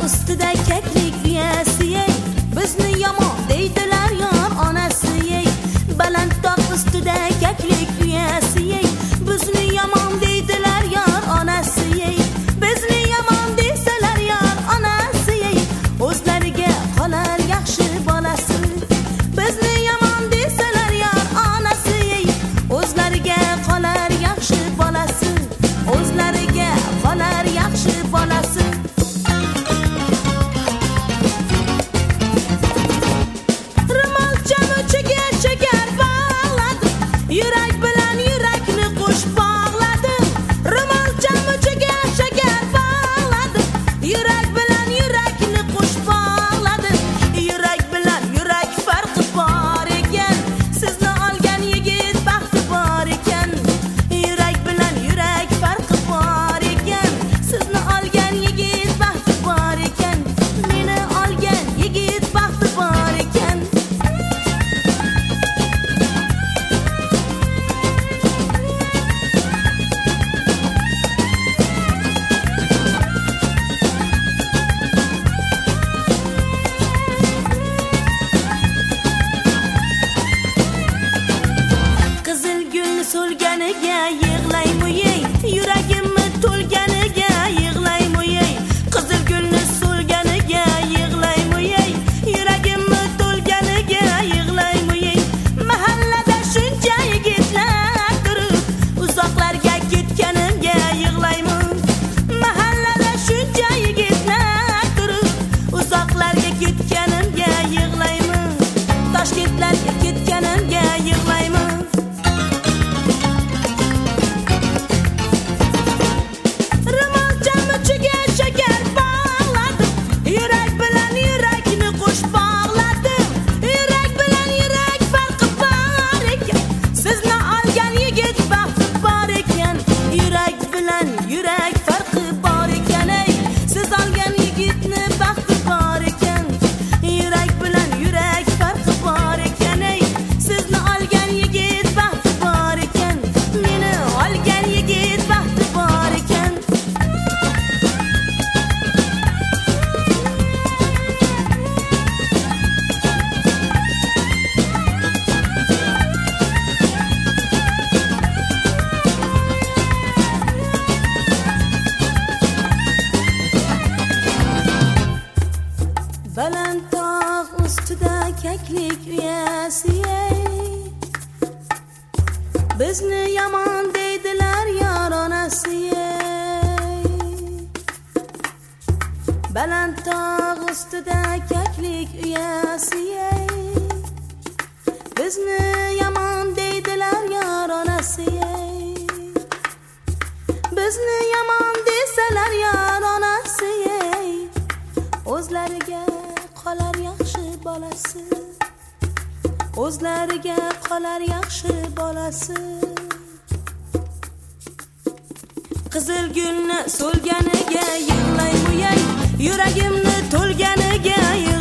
ustida keklik uyasi, bizni yomon deydilar yor onasi. Baland tog' ustida keklik uyasi, bizni yomon deydilar yor onasi. Bizni yomon desalar yor onasi, o'zlariga qolar yaxshi bolasi. Bizni yomon desalar yor onasi, o'zlariga qolar yaxshi bolasi. O'zlariga qolar yaxshi bolasi. Yurak bilan yurakni qo'shib bog'ladim. Ro'molcham uchiga shakar bog'ladim. Yurak bilan yurakni qo'shib bog'ladim. Yurak bilan yurak farqi bor ekan. Sizni olgan yigit baxti bor ekan. Yurak bilan yurak farqi bor ekan. Sizni olgan yigit baxti bor ekan. Meni olgan yigit baxti bor ekan. So'lganiga yig'laymo'yey, yuragimni to'lganiga yig'laymo'yey. Qizil gulni so'lganiga yig'laymo'yey, yuragimni to'lganiga yig'laymo'yey. Mahallada shuncha yigitlar turib, uzoqlarga ketganimga yig'layman. Mahallada shuncha yigitlar turib, uzoqlarga ketganimga yig'layman. Toshkentlarga ketganimga yig'layman. Yurak farqi bor ekan, siz olgan yigitni baxti bor ekan. Yurak bilan yurak farqi bor ekan, sizni olgan yigit baxti bor ekan. Meni olgan yigit baxti bor ekan. Baland tog' ustida keklik uyasi, bizni yomon deydilar yor onasi. Baland tog' ustida keklik uyasi, bizni yomon deydilar yor onasi. Bizni yomon desalar yor onasi, o'zlariga qolar yaxshi bolasi. O'zlariga qolar yaxshi bolasi. Qizil gulni so'lganiga yig'laymo'yey, yuragimni to'lganiga